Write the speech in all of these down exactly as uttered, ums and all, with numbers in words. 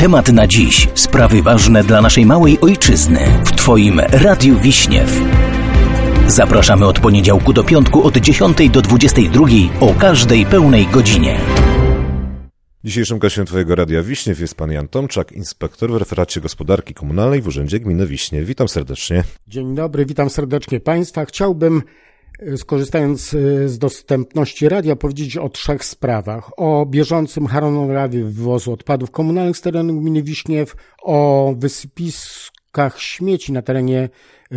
Temat na dziś. Sprawy ważne dla naszej małej ojczyzny. W Twoim Radiu Wiśniew. Zapraszamy od poniedziałku do piątku od dziesiątej do dwudziestej drugiej o każdej pełnej godzinie. Dzisiejszym gościem Twojego Radia Wiśniew jest pan Jan Tomczak, inspektor w referacie gospodarki komunalnej w Urzędzie Gminy Wiśniew. Witam serdecznie. Dzień dobry, witam serdecznie Państwa. Chciałbym, skorzystając z dostępności radia, powiedzieć o trzech sprawach. O bieżącym harmonogramie wywozu odpadów komunalnych z terenu gminy Wiśniew, o wysypiskach śmieci na terenie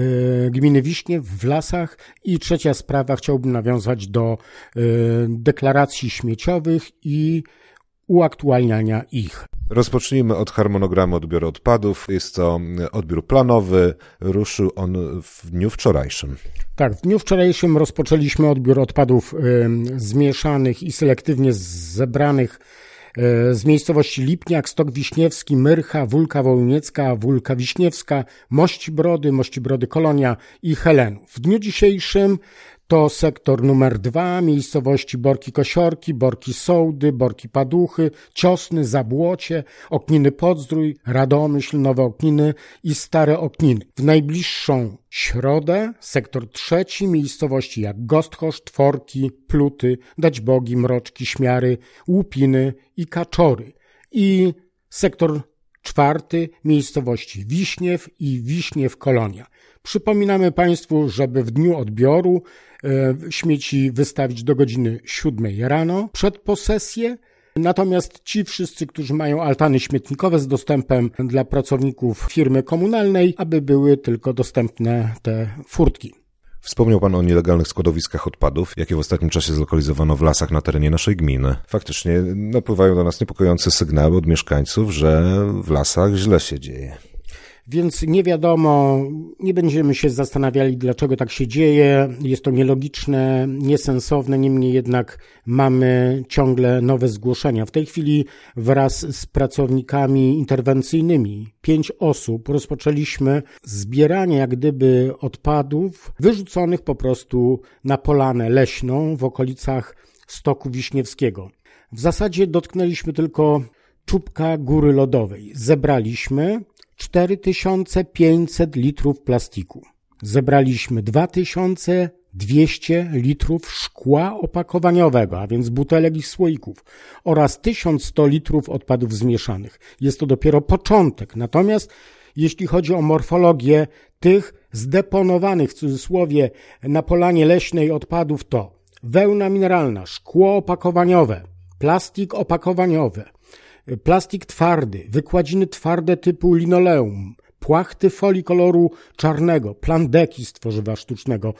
y, gminy Wiśniew w lasach i trzecia sprawa, chciałbym nawiązać do y, deklaracji śmieciowych i uaktualniania ich. Rozpocznijmy od harmonogramu odbioru odpadów. Jest to odbiór planowy. Ruszył on w dniu wczorajszym. Tak, w dniu wczorajszym rozpoczęliśmy odbiór odpadów y, zmieszanych i selektywnie zebranych y, z miejscowości Lipniak, Stok Wiśniewski, Myrcha, Wólka Wołyniecka, Wólka Wiśniewska, Mości Brody, Mości Brody Kolonia i Helenów. W dniu dzisiejszym to sektor numer dwa, miejscowości Borki Kosiorki, Borki Sołdy, Borki Paduchy, Ciosny, Zabłocie, Okniny Podzdrój, Radomyśl, Nowe Okniny i Stare Okniny. W najbliższą środę sektor trzeci, miejscowości jak Gostchosz, Tworki, Pluty, Daćbogi, Mroczki, Śmiary, Łupiny i Kaczory. I sektor czwarty, miejscowości Wiśniew i Wiśniew Kolonia. Przypominamy Państwu, żeby w dniu odbioru e, śmieci wystawić do godziny siódmej rano przed posesję. Natomiast ci wszyscy, którzy mają altany śmietnikowe z dostępem dla pracowników firmy komunalnej, aby były tylko dostępne te furtki. Wspomniał pan o nielegalnych składowiskach odpadów, jakie w ostatnim czasie zlokalizowano w lasach na terenie naszej gminy. Faktycznie napływają do nas niepokojące sygnały od mieszkańców, że w lasach źle się dzieje. Więc nie wiadomo, nie będziemy się zastanawiali, dlaczego tak się dzieje. Jest to nielogiczne, niesensowne, niemniej jednak mamy ciągle nowe zgłoszenia. W tej chwili wraz z pracownikami interwencyjnymi, pięć osób, rozpoczęliśmy zbieranie jak gdyby odpadów wyrzuconych po prostu na polanę leśną w okolicach Stoku Wiśniewskiego. W zasadzie dotknęliśmy tylko czubka góry lodowej. Zebraliśmy cztery tysiące pięćset litrów plastiku. Zebraliśmy dwa tysiące dwieście litrów szkła opakowaniowego, a więc butelek i słoików oraz tysiąc sto litrów odpadów zmieszanych. Jest to dopiero początek. Natomiast jeśli chodzi o morfologię tych zdeponowanych w cudzysłowie na polanie leśnej odpadów, to wełna mineralna, szkło opakowaniowe, plastik opakowaniowy, plastik twardy, wykładziny twarde typu linoleum, płachty folii koloru czarnego, plandeki z tworzywa sztucznego,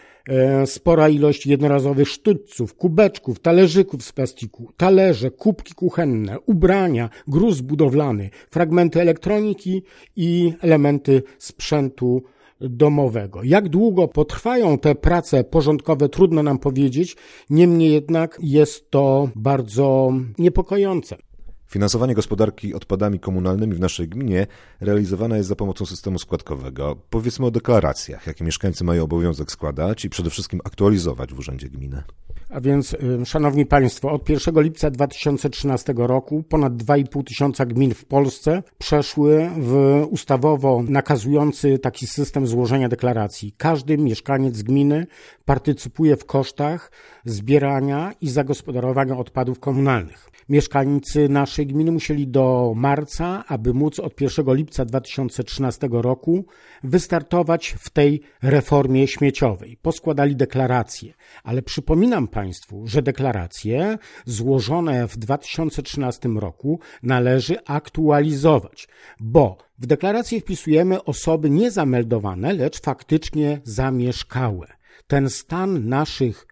e, spora ilość jednorazowych sztućców, kubeczków, talerzyków z plastiku, talerze, kubki kuchenne, ubrania, gruz budowlany, fragmenty elektroniki i elementy sprzętu domowego. Jak długo potrwają te prace porządkowe, trudno nam powiedzieć, niemniej jednak jest to bardzo niepokojące. Finansowanie gospodarki odpadami komunalnymi w naszej gminie realizowane jest za pomocą systemu składkowego. Powiedzmy o deklaracjach, jakie mieszkańcy mają obowiązek składać i przede wszystkim aktualizować w Urzędzie Gminy. A więc, szanowni państwo, od pierwszego lipca dwa tysiące trzynastego roku ponad dwa i pół tysiąca gmin w Polsce przeszły w ustawowo nakazujący taki system złożenia deklaracji. Każdy mieszkaniec gminy partycypuje w kosztach zbierania i zagospodarowania odpadów komunalnych. Mieszkańcy naszej gminy musieli do marca, aby móc od pierwszego lipca dwa tysiące trzynastego roku wystartować w tej reformie śmieciowej. Poskładali deklaracje, ale przypominam Państwu, że deklaracje złożone w dwa tysiące trzynastym roku należy aktualizować, bo w deklarację wpisujemy osoby nie zameldowane, lecz faktycznie zamieszkałe. Ten stan naszych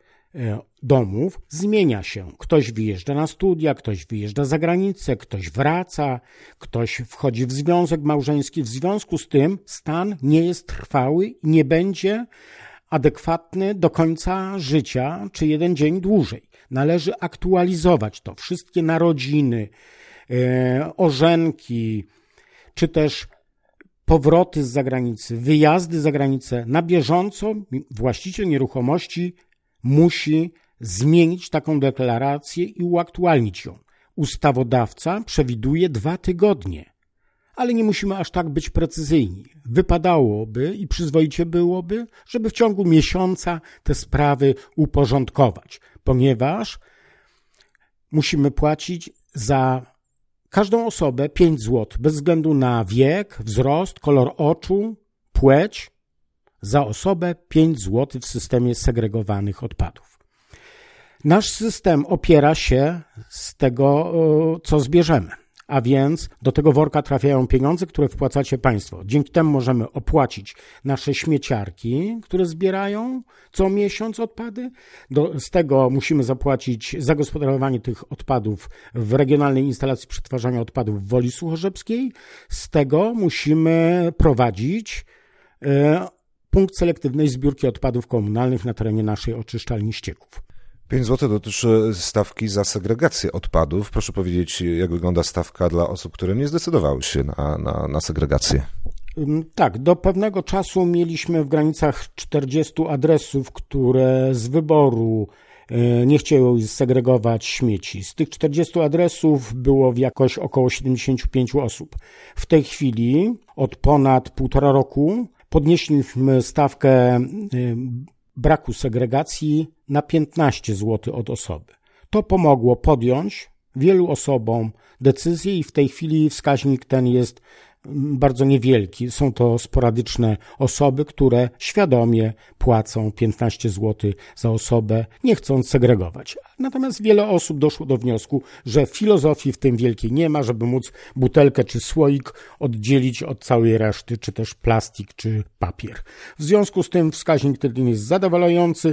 domów zmienia się. Ktoś wyjeżdża na studia, ktoś wyjeżdża za granicę, ktoś wraca, ktoś wchodzi w związek małżeński. W związku z tym stan nie jest trwały i nie będzie adekwatny do końca życia, czy jeden dzień dłużej. Należy aktualizować to. Wszystkie narodziny, e, orzenki, czy też powroty z zagranicy, wyjazdy za granicę na bieżąco właściciel nieruchomości musi zmienić taką deklarację i uaktualnić ją. ustawodawca przewiduje dwa tygodnie. Ale nie musimy aż tak być precyzyjni. Wypadałoby i przyzwoicie byłoby, żeby w ciągu miesiąca te sprawy uporządkować, ponieważ musimy płacić za każdą osobę pięć złotych, bez względu na wiek, wzrost, kolor oczu, płeć, za osobę pięć złotych w systemie segregowanych odpadów. Nasz system opiera się z tego, co zbierzemy, a więc do tego worka trafiają pieniądze, które wpłacacie Państwo. Dzięki temu możemy opłacić nasze śmieciarki, które zbierają co miesiąc odpady. Do, z tego musimy zapłacić zagospodarowanie tych odpadów w Regionalnej Instalacji Przetwarzania Odpadów w Woli Suchorzebskiej. Z tego musimy prowadzić e, punkt selektywnej zbiórki odpadów komunalnych na terenie naszej oczyszczalni ścieków. pięć złotych dotyczy stawki za segregację odpadów. Proszę powiedzieć, jak wygląda stawka dla osób, które nie zdecydowały się na, na, na segregację? Tak, do pewnego czasu mieliśmy w granicach czterdziestu adresów, które z wyboru nie chciały segregować śmieci. Z tych czterdziestu adresów było w jakoś około siedemdziesięciu pięciu osób. W tej chwili od ponad półtora roku podnieśliśmy stawkę braku segregacji na piętnaście złotych od osoby. To pomogło podjąć wielu osobom decyzję i w tej chwili wskaźnik ten jest bardzo niewielki. Są to sporadyczne osoby, które świadomie płacą piętnaście złotych za osobę, nie chcąc segregować. Natomiast wiele osób doszło do wniosku, że filozofii w tym wielkiej nie ma, żeby móc butelkę czy słoik oddzielić od całej reszty, czy też plastik, czy papier. W związku z tym wskaźnik ten jest zadowalający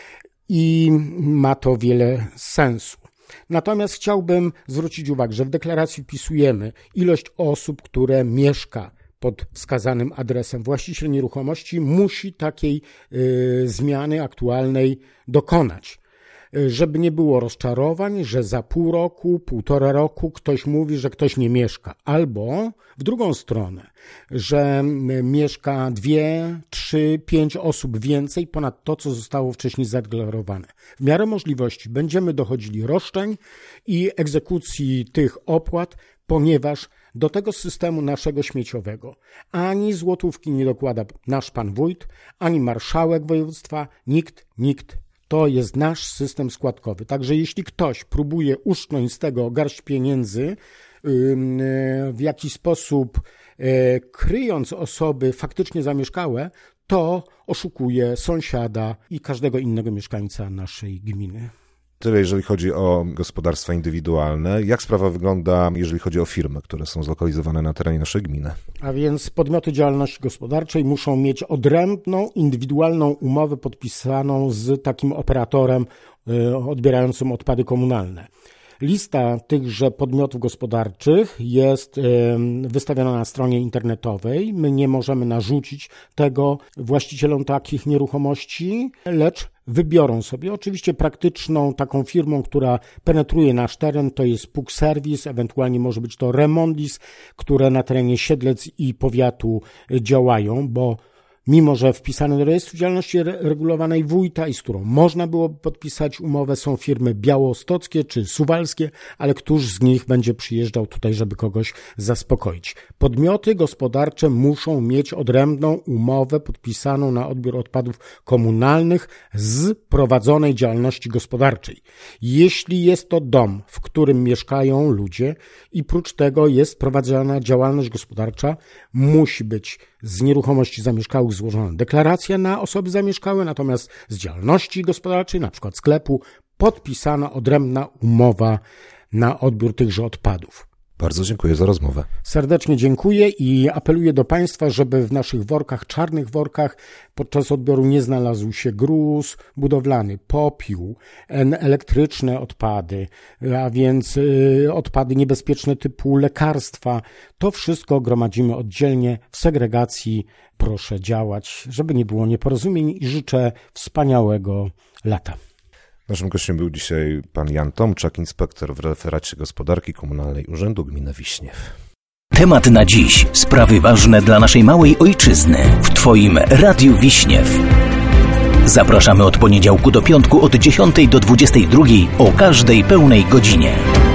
i ma to wiele sensu. Natomiast chciałbym zwrócić uwagę, że w deklaracji wpisujemy ilość osób, które mieszka pod wskazanym adresem. Właściciel nieruchomości musi takiej y, zmiany aktualnej dokonać, y, żeby nie było rozczarowań, że za pół roku, półtora roku ktoś mówi, że ktoś nie mieszka. Albo w drugą stronę, że y, mieszka dwie, trzy, pięć osób więcej ponad to, co zostało wcześniej zadeklarowane. W miarę możliwości będziemy dochodzili roszczeń i egzekucji tych opłat, ponieważ do tego systemu naszego śmieciowego ani złotówki nie dokłada nasz pan wójt, ani marszałek województwa, nikt, nikt. To jest nasz system składkowy. Także jeśli ktoś próbuje uszcząć z tego garść pieniędzy, w jakiś sposób kryjąc osoby faktycznie zamieszkałe, to oszukuje sąsiada i każdego innego mieszkańca naszej gminy. Tyle, jeżeli chodzi o gospodarstwa indywidualne. Jak sprawa wygląda, jeżeli chodzi o firmy, które są zlokalizowane na terenie naszej gminy? A więc podmioty działalności gospodarczej muszą mieć odrębną, indywidualną umowę podpisaną z takim operatorem odbierającym odpady komunalne. Lista tychże podmiotów gospodarczych jest wystawiona na stronie internetowej. My nie możemy narzucić tego właścicielom takich nieruchomości, lecz wybiorą sobie. Oczywiście praktyczną taką firmą, która penetruje nasz teren, to jest P U K Service, ewentualnie może być to Remondis, które na terenie Siedlec i powiatu działają, bo mimo że wpisane do rejestru działalności regulowanej wójta i z którą można było podpisać umowę, są firmy białostockie czy suwalskie, ale któż z nich będzie przyjeżdżał tutaj, żeby kogoś zaspokoić? Podmioty gospodarcze muszą mieć odrębną umowę podpisaną na odbiór odpadów komunalnych z prowadzonej działalności gospodarczej. Jeśli jest to dom, w którym mieszkają ludzie i prócz tego jest prowadzona działalność gospodarcza, musi być z nieruchomości zamieszkałych złożona deklaracja na osoby zamieszkałe, natomiast z działalności gospodarczej, na przykład sklepu, podpisana odrębna umowa na odbiór tychże odpadów. Bardzo dziękuję za rozmowę. Serdecznie dziękuję i apeluję do Państwa, żeby w naszych workach, czarnych workach podczas odbioru nie znalazł się gruz budowlany, popiół, elektryczne odpady, a więc odpady niebezpieczne typu lekarstwa. To wszystko gromadzimy oddzielnie w segregacji. Proszę działać, żeby nie było nieporozumień i życzę wspaniałego lata. Naszym gościem był dzisiaj pan Jan Tomczak, inspektor w referacie gospodarki komunalnej Urzędu Gminy Wiśniew. Temat na dziś. Sprawy ważne dla naszej małej ojczyzny. W Twoim Radiu Wiśniew. Zapraszamy od poniedziałku do piątku od dziesiątej do dwudziestej drugiej o każdej pełnej godzinie.